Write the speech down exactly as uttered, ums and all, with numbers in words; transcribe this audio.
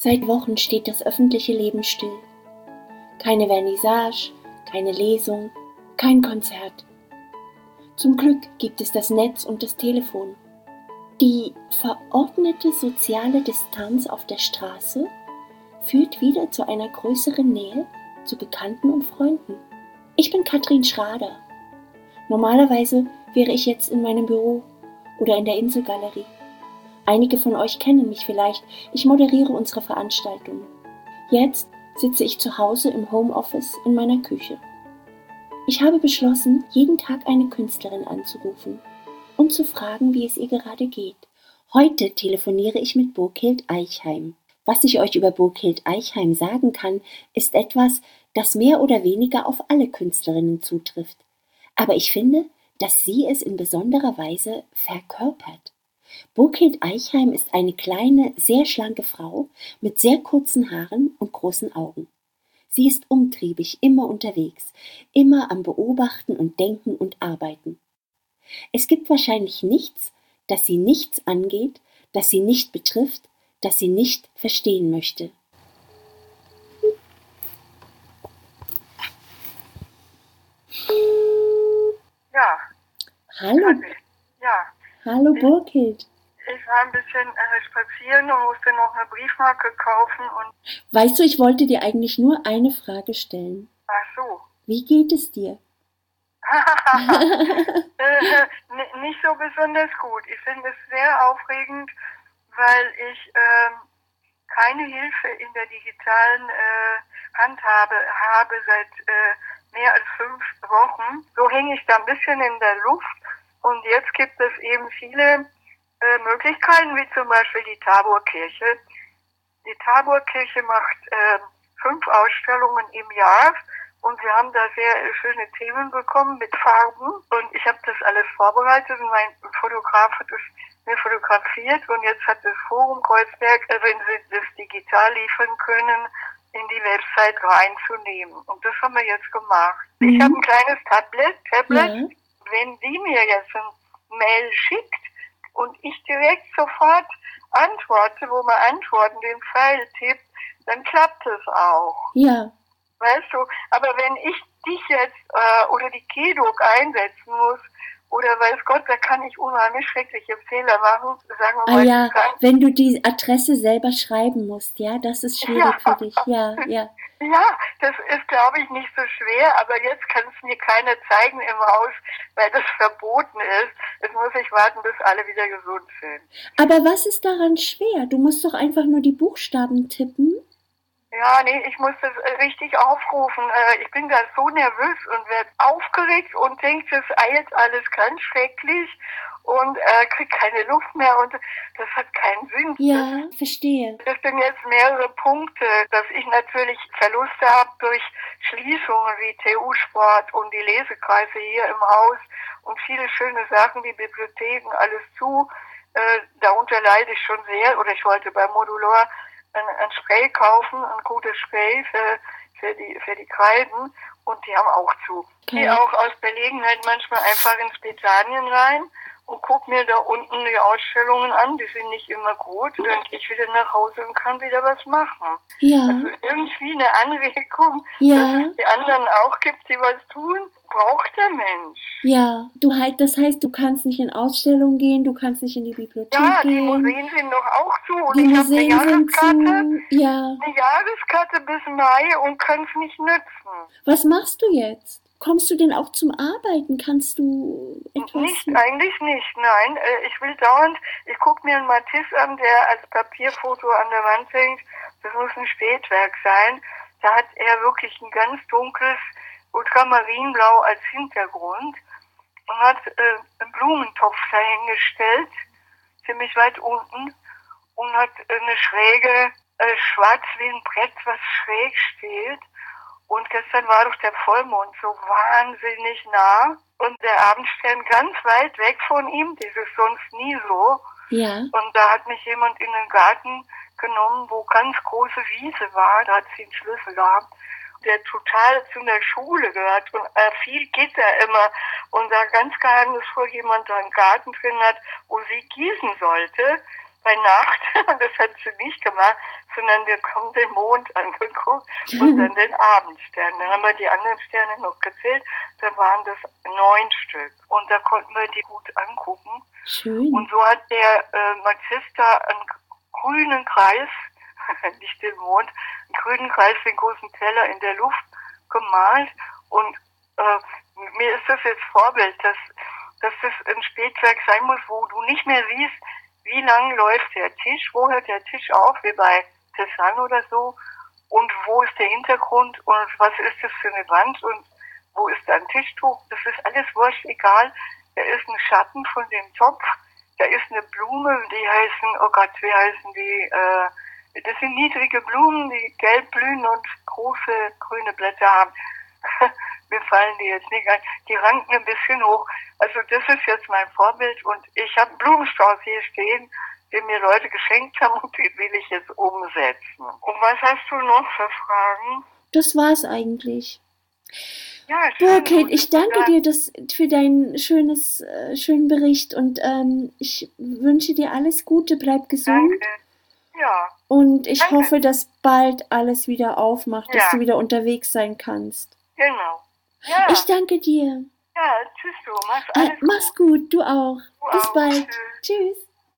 Seit Wochen steht das öffentliche Leben still. Keine Vernissage, keine Lesung, kein Konzert. Zum Glück gibt es das Netz und das Telefon. Die verordnete soziale Distanz auf der Straße führt wieder zu einer größeren Nähe zu Bekannten und Freunden. Ich bin Katrin Schrader. Normalerweise wäre ich jetzt in meinem Büro oder in der Inselgalerie. Einige von euch kennen mich vielleicht. Ich moderiere unsere Veranstaltungen. Jetzt sitze ich zu Hause im Homeoffice in meiner Küche. Ich habe beschlossen, jeden Tag eine Künstlerin anzurufen und zu fragen, wie es ihr gerade geht. Heute telefoniere ich mit Burghild Eichheim. Was ich euch über Burghild Eichheim sagen kann, ist etwas, das mehr oder weniger auf alle Künstlerinnen zutrifft. Aber ich finde, dass sie es in besonderer Weise verkörpert. Burghild Eichheim ist eine kleine, sehr schlanke Frau mit sehr kurzen Haaren und großen Augen. Sie ist umtriebig, immer unterwegs, immer am Beobachten und Denken und Arbeiten. Es gibt wahrscheinlich nichts, das sie nichts angeht, das sie nicht betrifft, das sie nicht verstehen möchte. Ja. Hallo. Ja. Hallo Burghild. Ich war ein bisschen äh, spazieren und musste noch eine Briefmarke kaufen und... Weißt du, ich wollte dir eigentlich nur eine Frage stellen. Ach so. Wie geht es dir? äh, n- nicht so besonders gut. Ich finde es sehr aufregend, weil ich äh, keine Hilfe in der digitalen äh, Handhabe habe seit äh, mehr als fünf Wochen. So hänge ich da ein bisschen in der Luft und jetzt gibt es eben viele äh, Möglichkeiten, wie zum Beispiel die Taborkirche. Die Taborkirche macht äh, fünf Ausstellungen im Jahr und wir haben da sehr schöne Themen bekommen mit Farben und ich habe das alles vorbereitet und mein Fotograf hat es mir fotografiert und jetzt hat das Forum Kreuzberg, äh, wenn sie das digital liefern können, in die Website reinzunehmen. Und das haben wir jetzt gemacht. Mhm. Ich habe ein kleines Tablet, Tablet. Ja. Wenn die mir jetzt ein Mail schickt und ich direkt sofort antworte, wo man antworten, den Pfeil tippt, dann klappt es auch. Ja. Weißt du, aber wenn ich dich jetzt äh, oder die Kedok einsetzen muss, oder weiß Gott, da kann ich unheimlich schreckliche Fehler machen. Sagen wir ah mal, ja, wenn du die Adresse selber schreiben musst, ja, das ist schwierig ja. für dich. Ja, ja. Ja, das ist, glaube ich, nicht so schwer, aber jetzt kann es mir keiner zeigen im Haus, weil das verboten ist. Jetzt muss ich warten, bis alle wieder gesund sind. Aber was ist daran schwer? Du musst doch einfach nur die Buchstaben tippen. Ja, nee, ich muss das richtig aufrufen. Ich bin da so nervös und werde aufgeregt und denke, das eilt alles ganz schrecklich und äh, krieg keine Luft mehr und das hat keinen Sinn. Ja, das, verstehe. Das sind jetzt mehrere Punkte, dass ich natürlich Verluste habe durch Schließungen wie T U-Sport und die Lesekreise hier im Haus und viele schöne Sachen wie Bibliotheken, alles zu. Äh, darunter leide ich schon sehr oder ich wollte bei Modular ein, ein Spray kaufen, ein gutes Spray für, für die für die Kreiden und die haben auch zu. Okay. Ich gehe auch aus Belegenheit manchmal einfach ins Betanien rein und guck mir da unten die Ausstellungen an, die sind nicht immer gut. Dann gehe ich wieder nach Hause und kann wieder was machen. Ja. Also irgendwie eine Anregung, ja. dass es die anderen auch gibt, die was tun, braucht der Mensch. Ja, du halt, das heißt, du kannst nicht in Ausstellungen gehen, du kannst nicht in die Bibliothek ja, gehen. Ja, die Museen sind doch auch zu. Und die ich Museen habe eine sind zu. Ja. Eine Jahreskarte bis Mai und kann es nicht nützen. Was machst du jetzt? Kommst du denn auch zum Arbeiten? Kannst du etwas... Nicht, eigentlich nicht, nein. Ich will dauernd, ich gucke mir einen Matisse an, der als Papierfoto an der Wand hängt. Das muss ein Spätwerk sein. Da hat er wirklich ein ganz dunkles Ultramarinblau als Hintergrund und hat äh, einen Blumentopf dahingestellt, ziemlich weit unten, und hat eine schräge, äh, schwarz wie ein Brett, was schräg steht. Und gestern war doch der Vollmond so wahnsinnig nah und der Abendstern ganz weit weg von ihm, das ist sonst nie so. Ja. Und da hat mich jemand in den Garten genommen, wo ganz große Wiese war, da hat sie einen Schlüssel gehabt, der total zu einer Schule gehört und äh, viel Gitter immer und da ganz geheimnisvoll jemand da einen Garten drin hat, wo sie gießen sollte. bei Nacht, und das hat sie nicht gemacht, sondern wir haben den Mond angeguckt und dann den Abendstern. Dann haben wir die anderen Sterne noch gezählt, dann waren das neun Stück. Und da konnten wir die gut angucken. Schön. Und so hat der äh, Magister einen grünen Kreis, nicht den Mond, einen grünen Kreis, den großen Teller in der Luft gemalt. Und äh, mir ist das jetzt Vorbild, dass, dass das ein Spätwerk sein muss, wo du nicht mehr siehst, wie lang läuft der Tisch, wo hört der Tisch auf, wie bei Cézanne oder so, und wo ist der Hintergrund und was ist das für eine Wand und wo ist da ein Tischtuch, das ist alles wurscht, egal. Da ist ein Schatten von dem Topf, da ist eine Blume, die heißen, oh Gott, wie heißen die, äh, das sind niedrige Blumen, die gelb blühen und große grüne Blätter haben. Mir fallen die jetzt nicht ein. Die ranken ein bisschen hoch. Also das ist jetzt mein Vorbild und ich habe einen Blumenstrauß hier stehen, den mir Leute geschenkt haben und den will ich jetzt umsetzen. Und was hast du noch für Fragen? Das war's eigentlich. Ja, Ja, schön. Kate, ich danke dir das, für deinen schönes, äh, schönen Bericht und ähm, ich wünsche dir alles Gute, bleib gesund. Danke. Ja. Und ich Danke. hoffe, dass bald alles wieder aufmacht, dass Ja. du wieder unterwegs sein kannst. Genau. Ja. Ich danke dir. Ja, tschüss du. Mach's Äh, alles mach's gut. gut, du auch. Du Bis auch. bald. Tschüss. Tschüss.